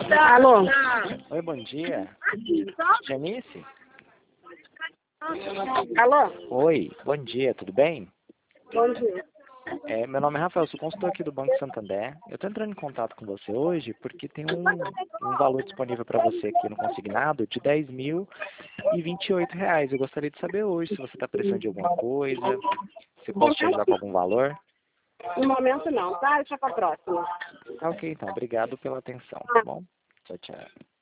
Alô? Oi, bom dia. Janice? Alô? Oi, bom dia, tudo bem? Bom dia. Meu nome é Rafael, sou consultor aqui do Banco Santander. Eu estou entrando em contato com você hoje porque tem um valor disponível para você aqui no consignado de R$ 10.028. Eu gostaria de saber hoje se você está precisando de alguma coisa, se eu posso te ajudar com algum valor. No momento não, tá? Deixa pra próxima. Tá ok, então. Obrigado pela atenção, tá bom? Tchau, tchau.